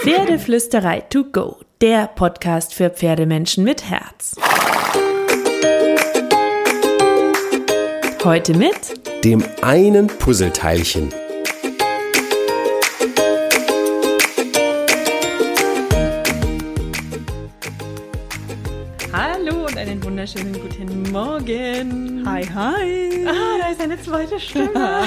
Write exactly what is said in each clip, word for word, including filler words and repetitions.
Pferdeflüsterei to go, der Podcast für Pferdemenschen mit Herz. Heute mit dem einen Puzzleteilchen. Hallo und einen wunderschönen guten Morgen. Hi, hi. Ah, da ist eine zweite Stimme.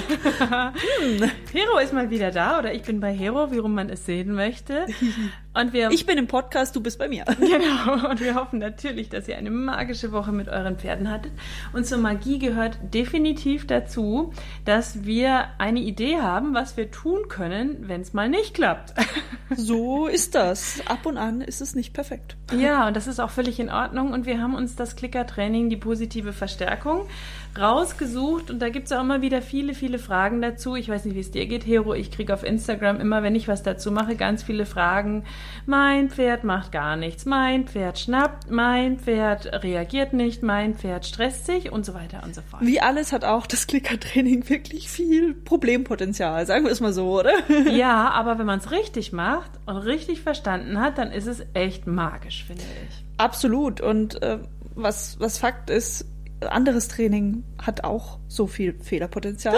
Hero ist mal wieder da, oder ich bin bei Hero, wie rum man es sehen möchte. Und wir, ich bin im Podcast, du bist bei mir. Genau, und wir hoffen natürlich, dass ihr eine magische Woche mit euren Pferden hattet. Und zur Magie gehört definitiv dazu, dass wir eine Idee haben, was wir tun können, wenn es mal nicht klappt. So ist das. Ab und an ist es nicht perfekt. Ja, und das ist auch völlig in Ordnung. Und wir haben uns das Clicker-Training, die positive Verstärkung, rausgesucht. Und da gibt es auch immer wieder viele, viele Fragen dazu. Ich weiß nicht, wie es dir geht, Hero. Ich kriege auf Instagram immer, wenn ich was dazu mache, ganz viele Fragen. Mein Pferd macht gar nichts. Mein Pferd schnappt. Mein Pferd reagiert nicht. Mein Pferd stresst sich und so weiter und so fort. Wie alles hat auch das Clicker-Training wirklich viel Problempotenzial. Sagen wir es mal so, oder? Ja, aber wenn man es richtig macht und richtig verstanden hat, dann ist es echt magisch, finde ich. Absolut. Und äh, was, was Fakt ist, anderes Training hat auch so viel Fehlerpotenzial.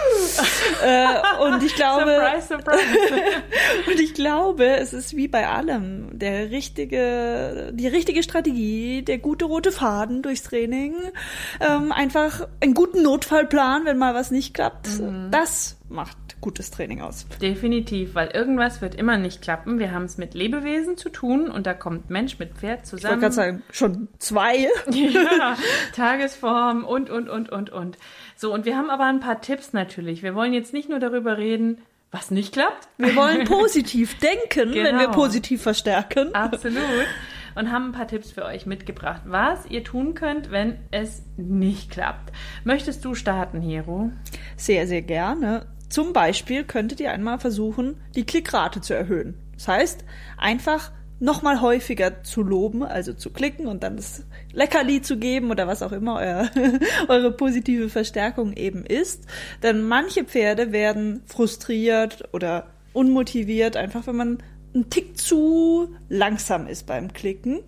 äh, und ich glaube, surprise, surprise. und ich glaube, es ist wie bei allem der richtige, die richtige Strategie, der gute rote Faden durchs Training, ähm, einfach einen guten Notfallplan, wenn mal was nicht klappt. Mhm. Das macht gutes Training aus. Definitiv, weil irgendwas wird immer nicht klappen. Wir haben es mit Lebewesen zu tun und da kommt Mensch mit Pferd zusammen. Ich wollte gerade sagen, schon zwei. Ja, Tagesform und, und, und, und, und. So, und wir haben aber ein paar Tipps natürlich. Wir wollen jetzt nicht nur darüber reden, was nicht klappt. Wir wollen positiv denken, genau. Wenn wir positiv verstärken. Absolut. Und haben ein paar Tipps für euch mitgebracht, was ihr tun könnt, wenn es nicht klappt. Möchtest du starten, Hero? Sehr, sehr gerne. Zum Beispiel könntet ihr einmal versuchen, die Klickrate zu erhöhen. Das heißt, einfach nochmal häufiger zu loben, also zu klicken und dann das Leckerli zu geben oder was auch immer euer, eure positive Verstärkung eben ist. Denn manche Pferde werden frustriert oder unmotiviert, einfach wenn man einen Tick zu langsam ist beim Klicken.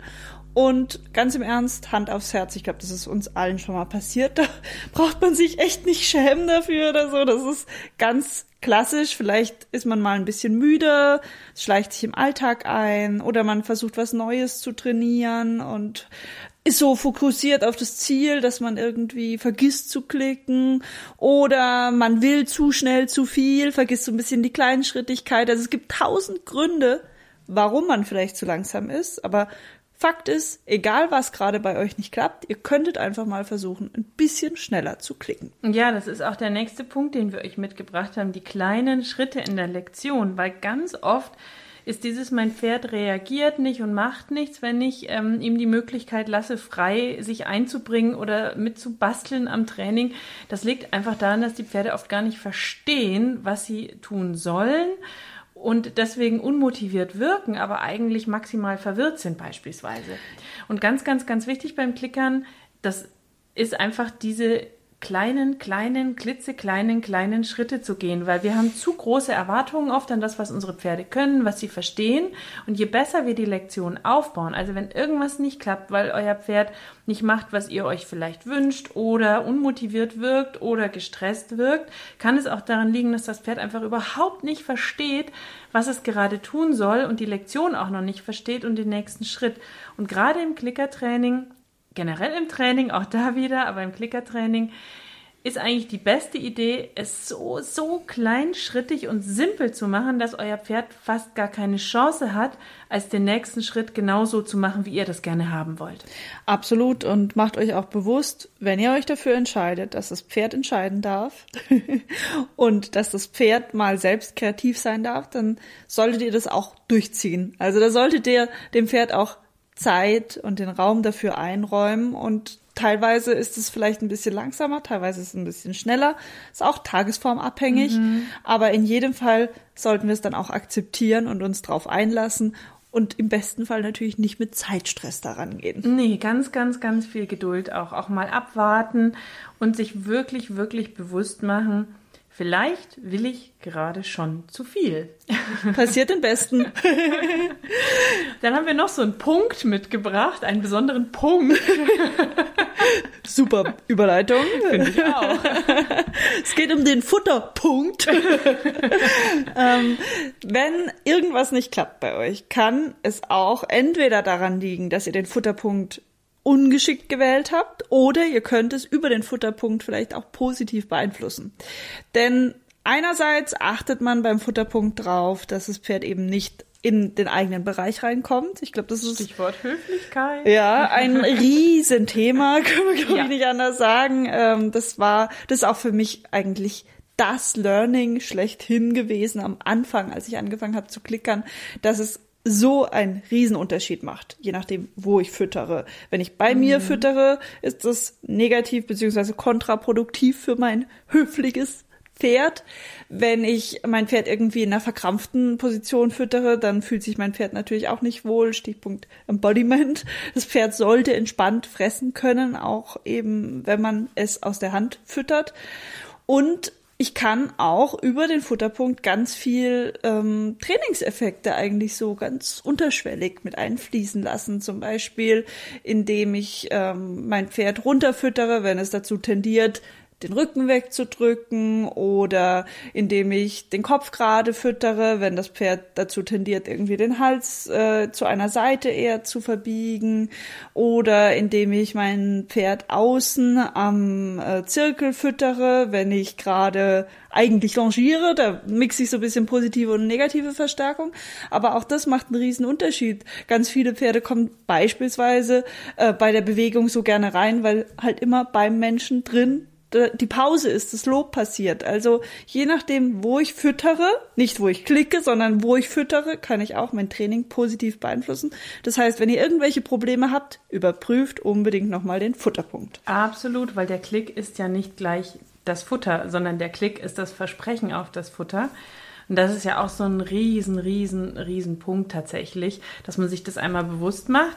Und ganz im Ernst, Hand aufs Herz, ich glaube, das ist uns allen schon mal passiert, da braucht man sich echt nicht schämen dafür oder so, das ist ganz klassisch, vielleicht ist man mal ein bisschen müde, es schleicht sich im Alltag ein oder man versucht was Neues zu trainieren und ist so fokussiert auf das Ziel, dass man irgendwie vergisst zu klicken oder man will zu schnell zu viel, vergisst so ein bisschen die Kleinschrittigkeit, also es gibt tausend Gründe, warum man vielleicht zu langsam ist, aber Fakt ist, egal was gerade bei euch nicht klappt, ihr könntet einfach mal versuchen, ein bisschen schneller zu klicken. Ja, das ist auch der nächste Punkt, den wir euch mitgebracht haben, die kleinen Schritte in der Lektion, weil ganz oft ist dieses, mein Pferd reagiert nicht und macht nichts, wenn ich ähm, ihm die Möglichkeit lasse, frei sich einzubringen oder mitzubasteln am Training. Das liegt einfach daran, dass die Pferde oft gar nicht verstehen, was sie tun sollen. Und deswegen unmotiviert wirken, aber eigentlich maximal verwirrt sind beispielsweise. Und ganz, ganz, ganz wichtig beim Klickern, das ist einfach diese kleinen, kleinen, klitzekleinen, kleinen Schritte zu gehen, weil wir haben zu große Erwartungen oft an das, was unsere Pferde können, was sie verstehen. Und je besser wir die Lektion aufbauen, also wenn irgendwas nicht klappt, weil euer Pferd nicht macht, was ihr euch vielleicht wünscht oder unmotiviert wirkt oder gestresst wirkt, kann es auch daran liegen, dass das Pferd einfach überhaupt nicht versteht, was es gerade tun soll und die Lektion auch noch nicht versteht und den nächsten Schritt. Und gerade im Klickertraining, generell im Training, auch da wieder, aber im Klickertraining ist eigentlich die beste Idee, es so, so kleinschrittig und simpel zu machen, dass euer Pferd fast gar keine Chance hat, als den nächsten Schritt genauso zu machen, wie ihr das gerne haben wollt. Absolut, und macht euch auch bewusst, wenn ihr euch dafür entscheidet, dass das Pferd entscheiden darf und dass das Pferd mal selbst kreativ sein darf, dann solltet ihr das auch durchziehen. Also da solltet ihr dem Pferd auch Zeit und den Raum dafür einräumen und teilweise ist es vielleicht ein bisschen langsamer, teilweise ist es ein bisschen schneller, ist auch tagesformabhängig, mhm. aber in jedem Fall sollten wir es dann auch akzeptieren und uns drauf einlassen und im besten Fall natürlich nicht mit Zeitstress daran gehen. Nee, ganz, ganz, ganz viel Geduld auch, auch mal abwarten und sich wirklich, wirklich bewusst machen, Vielleicht will ich gerade schon zu viel. Passiert den Besten. Dann haben wir noch so einen Punkt mitgebracht, einen besonderen Punkt. Super Überleitung. Finde ich auch. Es geht um den Futterpunkt. ähm, wenn irgendwas nicht klappt bei euch, kann es auch entweder daran liegen, dass ihr den Futterpunkt ungeschickt gewählt habt oder ihr könnt es über den Futterpunkt vielleicht auch positiv beeinflussen. Denn einerseits achtet man beim Futterpunkt drauf, dass das Pferd eben nicht in den eigenen Bereich reinkommt. Ich glaube, das ist Stichwort Höflichkeit. Ja, ein Riesenthema, kann man glaube Ja. ich nicht anders sagen. Ähm, das war, das ist auch für mich eigentlich das Learning schlechthin gewesen am Anfang, als ich angefangen habe zu klickern, dass es so einen Riesenunterschied macht, je nachdem, wo ich füttere. Wenn ich bei mhm. mir füttere, ist das negativ bzw. kontraproduktiv für mein höfliches Pferd. Wenn ich mein Pferd irgendwie in einer verkrampften Position füttere, dann fühlt sich mein Pferd natürlich auch nicht wohl. Stichpunkt Embodiment. Das Pferd sollte entspannt fressen können, auch eben, wenn man es aus der Hand füttert. Und ich kann auch über den Futterpunkt ganz viel ähm, Trainingseffekte eigentlich so ganz unterschwellig mit einfließen lassen. Zum Beispiel, indem ich ähm, mein Pferd runterfüttere, wenn es dazu tendiert, den Rücken wegzudrücken, oder indem ich den Kopf gerade füttere, wenn das Pferd dazu tendiert, irgendwie den Hals äh, zu einer Seite eher zu verbiegen, oder indem ich mein Pferd außen am äh, Zirkel füttere, wenn ich gerade eigentlich longiere, da mixe ich so ein bisschen positive und negative Verstärkung, aber auch das macht einen riesen Unterschied. Ganz viele Pferde kommen beispielsweise äh, bei der Bewegung so gerne rein, weil halt immer beim Menschen drin die Pause ist, das Lob passiert. Also je nachdem, wo ich füttere, nicht wo ich klicke, sondern wo ich füttere, kann ich auch mein Training positiv beeinflussen. Das heißt, wenn ihr irgendwelche Probleme habt, überprüft unbedingt nochmal den Futterpunkt. Absolut, weil der Klick ist ja nicht gleich das Futter, sondern der Klick ist das Versprechen auf das Futter. Und das ist ja auch so ein riesen, riesen, riesen Punkt tatsächlich, dass man sich das einmal bewusst macht.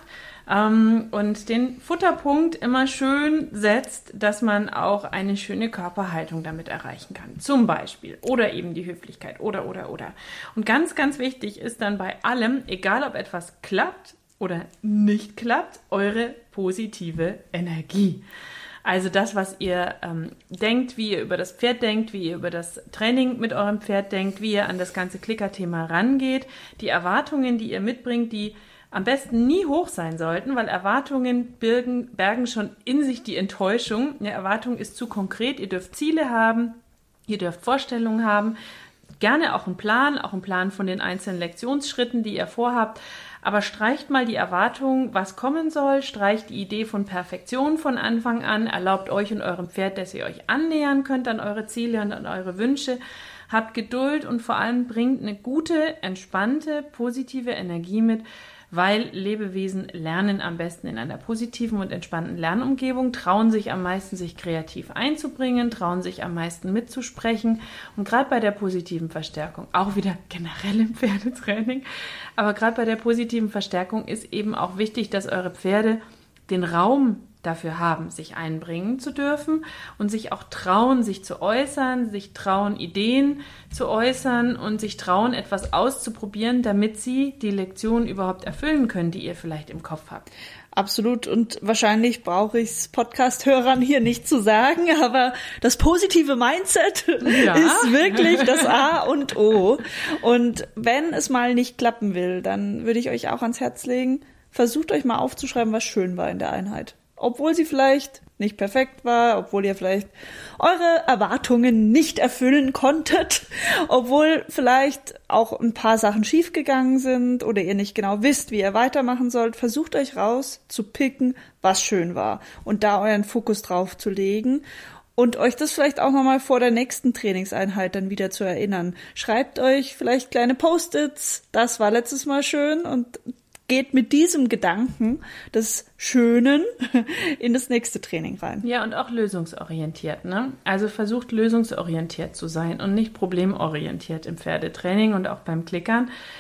Und den Futterpunkt immer schön setzt, dass man auch eine schöne Körperhaltung damit erreichen kann. Zum Beispiel. Oder eben die Höflichkeit. Oder, oder, oder. Und ganz, ganz wichtig ist dann bei allem, egal ob etwas klappt oder nicht klappt, eure positive Energie. Also das, was ihr ähm, denkt, wie ihr über das Pferd denkt, wie ihr über das Training mit eurem Pferd denkt, wie ihr an das ganze Klickerthema rangeht, die Erwartungen, die ihr mitbringt, die am besten nie hoch sein sollten, weil Erwartungen bergen, bergen schon in sich die Enttäuschung. Eine Erwartung ist zu konkret, ihr dürft Ziele haben, ihr dürft Vorstellungen haben, gerne auch einen Plan, auch einen Plan von den einzelnen Lektionsschritten, die ihr vorhabt, aber streicht mal die Erwartung, was kommen soll, streicht die Idee von Perfektion von Anfang an, erlaubt euch und eurem Pferd, dass ihr euch annähern könnt an eure Ziele und an eure Wünsche, habt Geduld und vor allem bringt eine gute, entspannte, positive Energie mit, weil Lebewesen lernen am besten in einer positiven und entspannten Lernumgebung, trauen sich am meisten, sich kreativ einzubringen, trauen sich am meisten mitzusprechen. Und gerade bei der positiven Verstärkung, auch wieder generell im Pferdetraining, aber gerade bei der positiven Verstärkung ist eben auch wichtig, dass eure Pferde den Raum dafür haben, sich einbringen zu dürfen und sich auch trauen, sich zu äußern, sich trauen, Ideen zu äußern und sich trauen, etwas auszuprobieren, damit sie die Lektion überhaupt erfüllen können, die ihr vielleicht im Kopf habt. Absolut, und wahrscheinlich brauche ich es Podcast-Hörern hier nicht zu sagen, aber das positive Mindset ja. ist wirklich das A und O. Und wenn es mal nicht klappen will, dann würde ich euch auch ans Herz legen, versucht euch mal aufzuschreiben, was schön war in der Einheit. Obwohl sie vielleicht nicht perfekt war, obwohl ihr vielleicht eure Erwartungen nicht erfüllen konntet, obwohl vielleicht auch ein paar Sachen schiefgegangen sind oder ihr nicht genau wisst, wie ihr weitermachen sollt, versucht euch raus zu picken, was schön war und da euren Fokus drauf zu legen und euch das vielleicht auch nochmal vor der nächsten Trainingseinheit dann wieder zu erinnern. Schreibt euch vielleicht kleine Post-its, das war letztes Mal schön, und geht mit diesem Gedanken des Schönen in das nächste Training rein. Ja, und auch lösungsorientiert, ne? Also versucht lösungsorientiert zu sein und nicht problemorientiert im Pferdetraining und auch beim Klickern.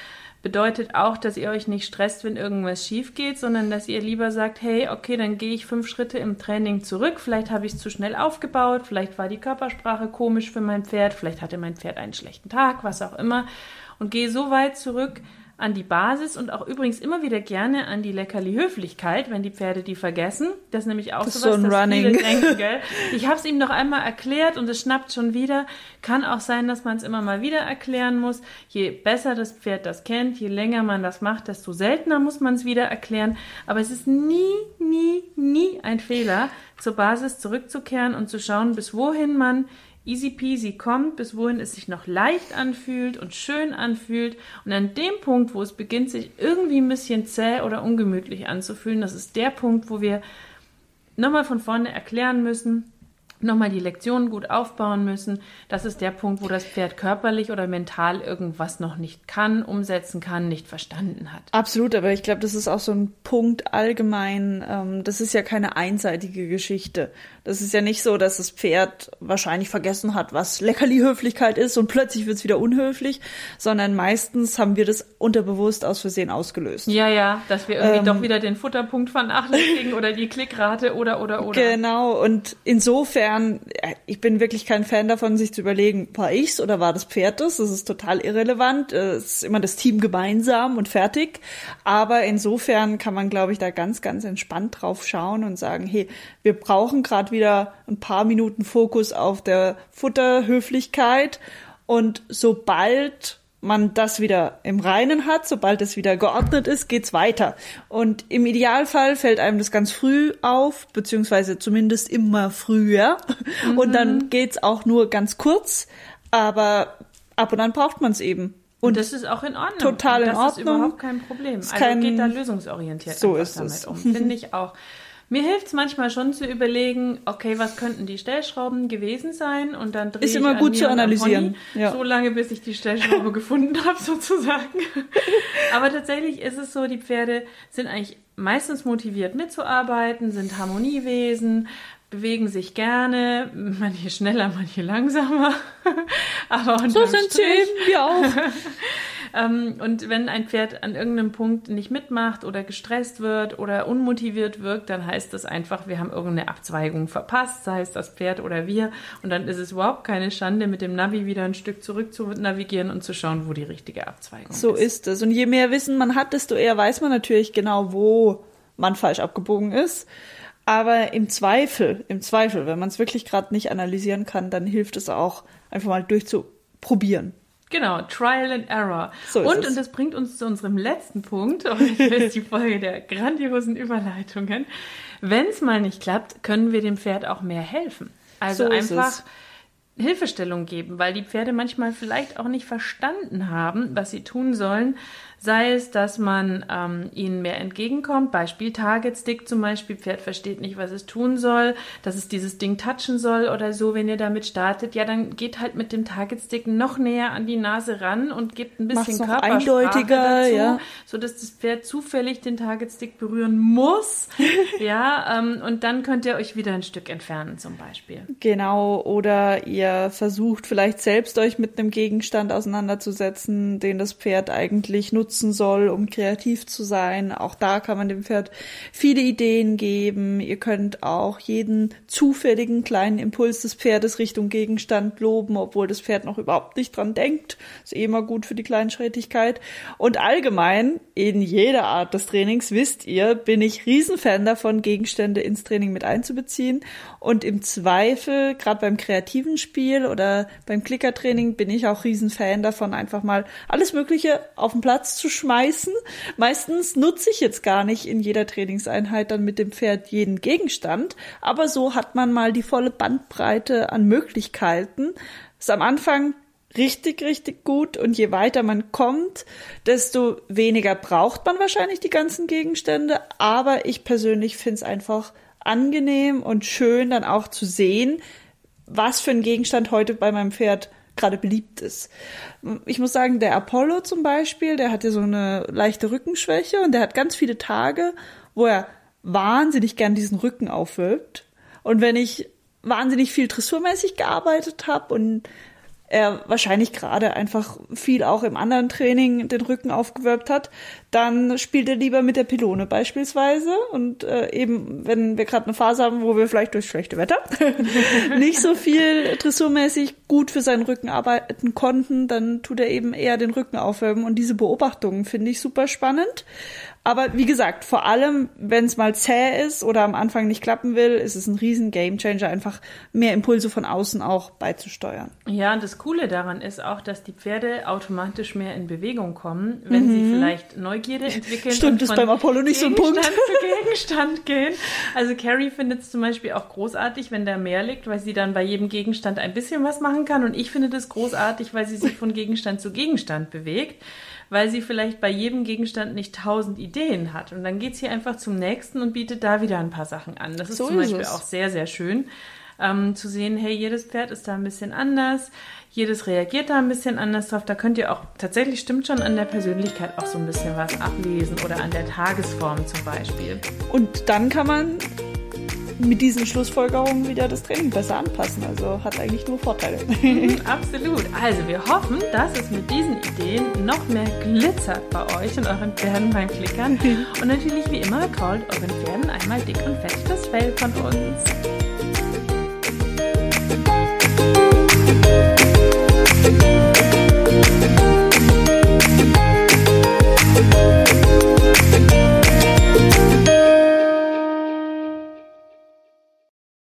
bedeutet auch, dass ihr euch nicht stresst, wenn irgendwas schief geht, sondern dass ihr lieber sagt, hey, okay, dann gehe ich fünf Schritte im Training zurück, vielleicht habe ich es zu schnell aufgebaut, vielleicht war die Körpersprache komisch für mein Pferd, vielleicht hatte mein Pferd einen schlechten Tag, was auch immer, und gehe so weit zurück an die Basis und auch übrigens immer wieder gerne an die Leckerli-Höflichkeit, wenn die Pferde die vergessen. Das ist nämlich auch das sowas, so ein das Running. viele denken, gell? Ich habe es ihm noch einmal erklärt und es schnappt schon wieder. Kann auch sein, dass man es immer mal wieder erklären muss. Je besser das Pferd das kennt, je länger man das macht, desto seltener muss man es wieder erklären. Aber es ist nie, nie, nie ein Fehler, zur Basis zurückzukehren und zu schauen, bis wohin man easy peasy kommt, bis wohin es sich noch leicht anfühlt und schön anfühlt. Und an dem Punkt, wo es beginnt, sich irgendwie ein bisschen zäh oder ungemütlich anzufühlen, das ist der Punkt, wo wir nochmal von vorne erklären müssen, nochmal die Lektionen gut aufbauen müssen. Das ist der Punkt, wo das Pferd körperlich oder mental irgendwas noch nicht kann, umsetzen kann, nicht verstanden hat. Absolut, aber ich glaube, das ist auch so ein Punkt allgemein. Ähm, das ist ja keine einseitige Geschichte. Das ist ja nicht so, dass das Pferd wahrscheinlich vergessen hat, was Leckerli-Höflichkeit ist und plötzlich wird es wieder unhöflich, sondern meistens haben wir das unterbewusst aus Versehen ausgelöst. Ja, ja, dass wir irgendwie Ähm, doch wieder den Futterpunkt vernachlässigen oder die Klickrate oder, oder, oder. Genau, und insofern, ich bin wirklich kein Fan davon, sich zu überlegen, war ich's oder war das Pferd das? Das ist total irrelevant. Es ist immer das Team gemeinsam und fertig. Aber insofern kann man, glaube ich, da ganz, ganz entspannt drauf schauen und sagen, hey, wir brauchen gerade wieder ein paar Minuten Fokus auf der Futterhöflichkeit. Und sobald man das wieder im Reinen hat, sobald es wieder geordnet ist, geht's weiter. Und im Idealfall fällt einem das ganz früh auf, beziehungsweise zumindest immer früher. Mhm. Und dann geht's auch nur ganz kurz, aber ab und an braucht man es eben. Und, und das ist auch in Ordnung. Total in das Ordnung. Das ist überhaupt kein Problem. Ist also kein, geht da lösungsorientiert so einfach ist damit es. um. Finde ich auch. Mir hilft es manchmal schon zu überlegen, okay, was könnten die Stellschrauben gewesen sein? Und dann drehe ist ich immer an gut mir zu und am analysieren. Pony, Ja. so lange, bis ich die Stellschraube gefunden habe, sozusagen. Aber tatsächlich ist es so, die Pferde sind eigentlich meistens motiviert mitzuarbeiten, sind Harmoniewesen, bewegen sich gerne, manche schneller, manche langsamer. Aber so sind sie eben, wir auch. Und wenn ein Pferd an irgendeinem Punkt nicht mitmacht oder gestresst wird oder unmotiviert wirkt, dann heißt das einfach, wir haben irgendeine Abzweigung verpasst, sei es das Pferd oder wir. Und dann ist es überhaupt keine Schande, mit dem Navi wieder ein Stück zurück zu navigieren und zu schauen, wo die richtige Abzweigung ist. So ist es. Und je mehr Wissen man hat, desto eher weiß man natürlich genau, wo man falsch abgebogen ist. Aber im Zweifel, im Zweifel, wenn man es wirklich gerade nicht analysieren kann, dann hilft es auch, einfach mal durchzuprobieren. Genau, Trial and Error. So ist und, es. und das bringt uns zu unserem letzten Punkt. Und das ist die Folge der grandiosen Überleitungen. Wenn es mal nicht klappt, können wir dem Pferd auch mehr helfen. Also So ist einfach es. Hilfestellung geben, weil die Pferde manchmal vielleicht auch nicht verstanden haben, was sie tun sollen. Sei es, dass man ähm, ihnen mehr entgegenkommt, Beispiel Target Stick zum Beispiel, Pferd versteht nicht, was es tun soll, dass es dieses Ding touchen soll oder so, wenn ihr damit startet, ja, dann geht halt mit dem Target Stick noch näher an die Nase ran und gebt ein bisschen Macht's noch Körpersprache eindeutiger, dazu, ja. sodass das Pferd zufällig den Target Stick berühren muss, ja, ähm, und dann könnt ihr euch wieder ein Stück entfernen zum Beispiel. Genau, oder ihr versucht vielleicht selbst euch mit einem Gegenstand auseinanderzusetzen, den das Pferd eigentlich nutzen soll, um kreativ zu sein. Auch da kann man dem Pferd viele Ideen geben. Ihr könnt auch jeden zufälligen kleinen Impuls des Pferdes Richtung Gegenstand loben, obwohl das Pferd noch überhaupt nicht dran denkt. Ist eh immer gut für die Kleinschrittigkeit. Und allgemein, in jeder Art des Trainings, wisst ihr, bin ich Riesenfan davon, Gegenstände ins Training mit einzubeziehen. Und im Zweifel, gerade beim kreativen Spiel oder beim Klickertraining, bin ich auch Riesenfan davon, einfach mal alles Mögliche auf den Platz zu schmeißen. Meistens nutze ich jetzt gar nicht in jeder Trainingseinheit dann mit dem Pferd jeden Gegenstand, aber so hat man mal die volle Bandbreite an Möglichkeiten. Ist am Anfang richtig, richtig gut und je weiter man kommt, desto weniger braucht man wahrscheinlich die ganzen Gegenstände, aber ich persönlich finde es einfach angenehm und schön dann auch zu sehen, was für ein Gegenstand heute bei meinem Pferd gerade beliebt ist. Ich muss sagen, der Apollo zum Beispiel, der hat ja so eine leichte Rückenschwäche und der hat ganz viele Tage, wo er wahnsinnig gern diesen Rücken aufwölbt. Und wenn ich wahnsinnig viel dressurmäßig gearbeitet habe und er wahrscheinlich gerade einfach viel auch im anderen Training den Rücken aufgewölbt hat, dann spielt er lieber mit der Pylone beispielsweise und äh, eben, wenn wir gerade eine Phase haben, wo wir vielleicht durch schlechte Wetter nicht so viel dressurmäßig gut für seinen Rücken arbeiten konnten, dann tut er eben eher den Rücken aufwölben und diese Beobachtungen finde ich super spannend. Aber wie gesagt, vor allem, wenn es mal zäh ist oder am Anfang nicht klappen will, ist es ein riesen Gamechanger, einfach mehr Impulse von außen auch beizusteuern. Ja, und das Coole daran ist auch, dass die Pferde automatisch mehr in Bewegung kommen, wenn mhm. sie vielleicht Neugierde entwickeln. Stimmt, und ist beim Apollo nicht so ein Punkt. Gegenstand zu Gegenstand gehen. Also Carrie findet es zum Beispiel auch großartig, wenn der mehr liegt, weil sie dann bei jedem Gegenstand ein bisschen was machen kann. Und ich finde das großartig, weil sie sich von Gegenstand zu Gegenstand bewegt, weil sie vielleicht bei jedem Gegenstand nicht tausend Ideen hat. Und dann geht sie einfach zum nächsten und bietet da wieder ein paar Sachen an. Das ist so zum ist Beispiel es. auch sehr, sehr schön, ähm, zu sehen, hey, jedes Pferd ist da ein bisschen anders, jedes reagiert da ein bisschen anders drauf. Da könnt ihr auch, tatsächlich stimmt schon, an der Persönlichkeit auch so ein bisschen was ablesen oder an der Tagesform zum Beispiel. Und dann kann man mit diesen Schlussfolgerungen wieder das Training besser anpassen. Also hat eigentlich nur Vorteile. Mhm, absolut. Also wir hoffen, dass es mit diesen Ideen noch mehr glitzert bei euch und euren Pferden beim Klickern. Und natürlich wie immer, callt euren Pferden einmal dick und fett das Fell von uns.